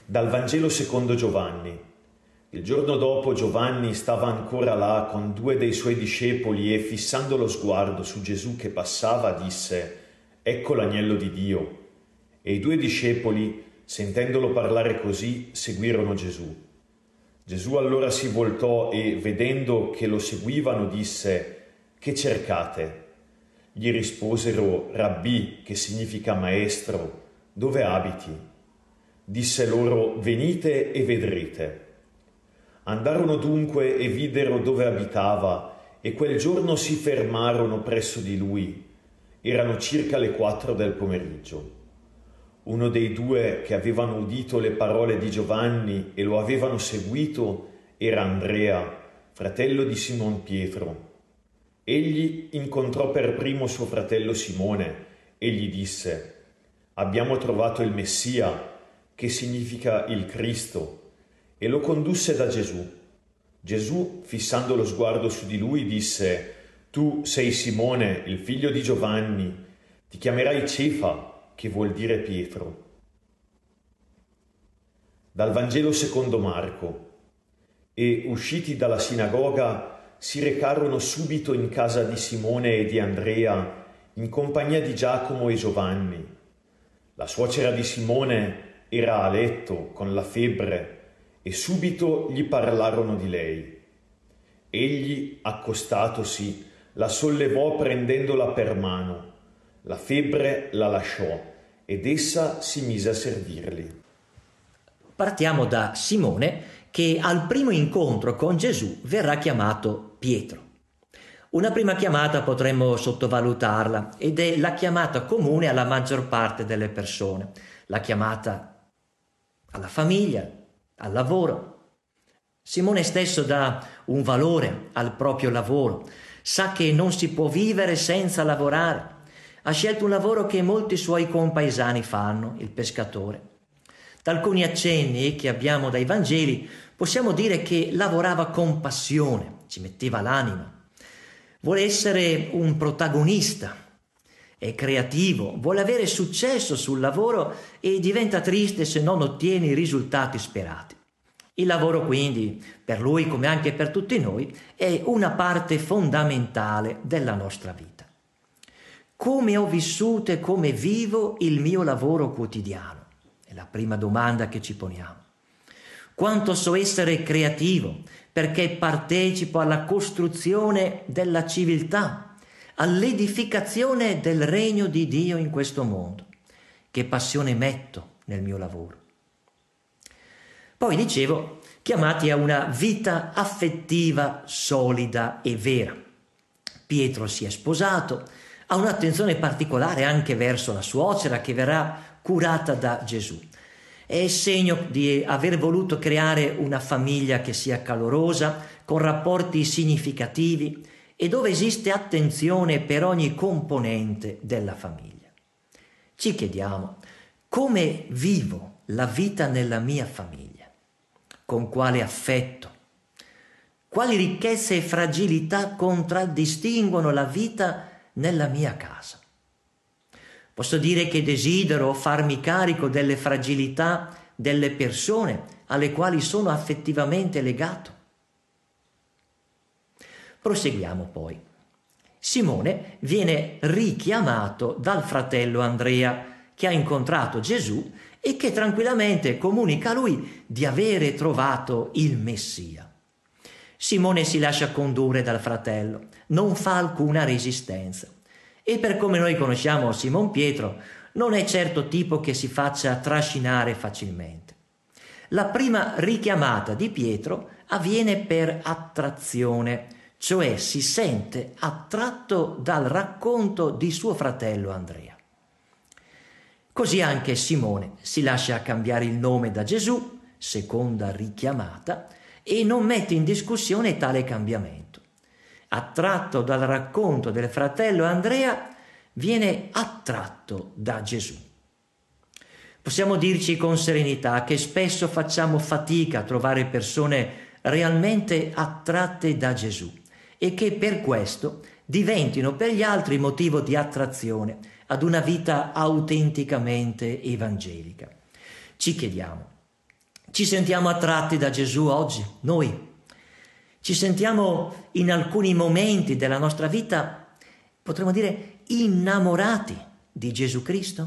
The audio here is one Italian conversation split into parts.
Dal Vangelo secondo Giovanni. Il giorno dopo Giovanni stava ancora là con 2 dei suoi discepoli e, fissando lo sguardo su Gesù che passava, disse: «Ecco l'agnello di Dio». E i 2 discepoli, sentendolo parlare così, seguirono Gesù. Gesù allora si voltò e, vedendo che lo seguivano, disse: «Che cercate?» Gli risposero: «Rabbì», che significa maestro, «dove abiti?» Disse loro: «Venite e vedrete». Andarono dunque e videro dove abitava, e quel giorno si fermarono presso di lui. Erano circa le 4 del pomeriggio. Uno dei 2 che avevano udito le parole di Giovanni e lo avevano seguito era Andrea, fratello di Simon Pietro. Egli incontrò per primo suo fratello Simone e gli disse: «Abbiamo trovato il Messia», che significa il Cristo, e lo condusse da Gesù. Gesù, fissando lo sguardo su di lui, disse: «Tu sei Simone, il figlio di Giovanni, ti chiamerai Cefa», che vuol dire Pietro. Dal Vangelo secondo Marco. E usciti dalla sinagoga si recarono subito in casa di Simone e di Andrea, in compagnia di Giacomo e Giovanni. La suocera di Simone era a letto con la febbre e subito gli parlarono di lei. Egli, accostatosi, la sollevò prendendola per mano. La febbre la lasciò ed essa si mise a servirli. Partiamo da Simone, che al primo incontro con Gesù verrà chiamato Pietro. Una prima chiamata potremmo sottovalutarla, ed è la chiamata comune alla maggior parte delle persone, la chiamata alla famiglia, al lavoro. Simone stesso dà un valore al proprio lavoro, sa che non si può vivere senza lavorare. Ha scelto un lavoro che molti suoi compaesani fanno, il pescatore. Da alcuni accenni che abbiamo dai Vangeli possiamo dire che lavorava con passione, ci metteva l'anima. Vuole essere un protagonista, è creativo, vuole avere successo sul lavoro e diventa triste se non ottiene i risultati sperati. Il lavoro quindi, per lui come anche per tutti noi, è una parte fondamentale della nostra vita. Come ho vissuto e come vivo il mio lavoro quotidiano? È la prima domanda che ci poniamo. Quanto so essere creativo perché partecipo alla costruzione della civiltà, all'edificazione del regno di Dio in questo mondo. Che passione metto nel mio lavoro. Poi dicevo, chiamati a una vita affettiva solida e vera. Pietro si è sposato, ha un'attenzione particolare anche verso la suocera che verrà curata da Gesù. È segno di aver voluto creare una famiglia che sia calorosa, con rapporti significativi e dove esiste attenzione per ogni componente della famiglia. Ci chiediamo: come vivo la vita nella mia famiglia? Con quale affetto? Quali ricchezze e fragilità contraddistinguono la vita nella mia casa? Posso dire che desidero farmi carico delle fragilità delle persone alle quali sono affettivamente legato? Proseguiamo poi. Simone viene richiamato dal fratello Andrea, che ha incontrato Gesù e che tranquillamente comunica a lui di avere trovato il Messia. Simone si lascia condurre dal fratello, non fa alcuna resistenza. E per come noi conosciamo Simon Pietro, non è certo tipo che si faccia trascinare facilmente. La prima richiamata di Pietro avviene per attrazione, cioè si sente attratto dal racconto di suo fratello Andrea. Così anche Simone si lascia cambiare il nome da Gesù, seconda richiamata, e non mette in discussione tale cambiamento. Attratto dal racconto del fratello Andrea, viene attratto da Gesù. Possiamo dirci con serenità che spesso facciamo fatica a trovare persone realmente attratte da Gesù e che per questo diventino per gli altri motivo di attrazione ad una vita autenticamente evangelica. Ci chiediamo: Ci sentiamo attratti da Gesù oggi, noi? Ci sentiamo in alcuni momenti della nostra vita, potremmo dire, innamorati di Gesù Cristo?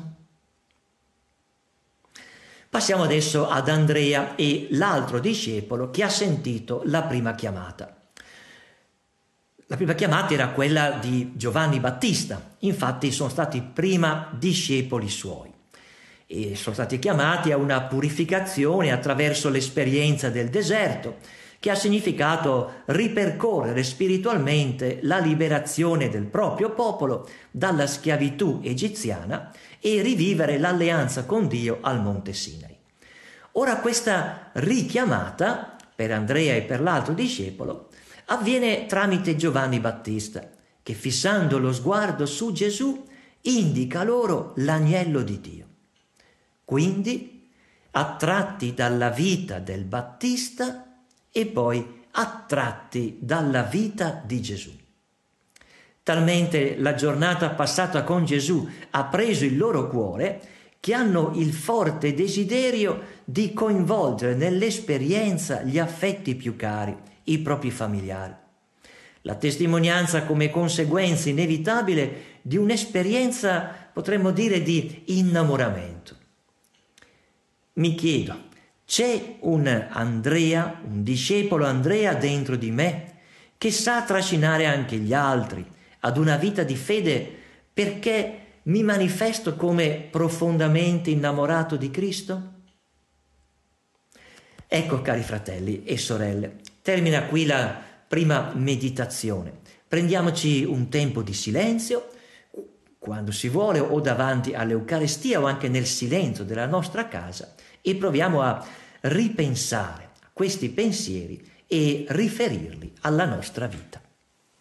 Passiamo adesso ad Andrea e l'altro discepolo che ha sentito la prima chiamata. La prima chiamata era quella di Giovanni Battista, infatti sono stati prima discepoli suoi e sono stati chiamati a una purificazione attraverso l'esperienza del deserto, che ha significato ripercorrere spiritualmente la liberazione del proprio popolo dalla schiavitù egiziana e rivivere l'alleanza con Dio al Monte Sinai. Ora questa richiamata per Andrea e per l'altro discepolo avviene tramite Giovanni Battista, che fissando lo sguardo su Gesù indica loro l'agnello di Dio. Quindi, attratti dalla vita del Battista e poi attratti dalla vita di Gesù. Talmente la giornata passata con Gesù ha preso il loro cuore che hanno il forte desiderio di coinvolgere nell'esperienza gli affetti più cari, i propri familiari. La testimonianza come conseguenza inevitabile di un'esperienza, potremmo dire, di innamoramento. Mi chiedo, c'è un Andrea, un discepolo Andrea dentro di me che sa trascinare anche gli altri ad una vita di fede perché mi manifesto come profondamente innamorato di Cristo? Ecco, cari fratelli e sorelle, termina qui la prima meditazione. Prendiamoci un tempo di silenzio, quando si vuole, o davanti all'Eucaristia o anche nel silenzio della nostra casa, e proviamo a ripensare a questi pensieri e riferirli alla nostra vita.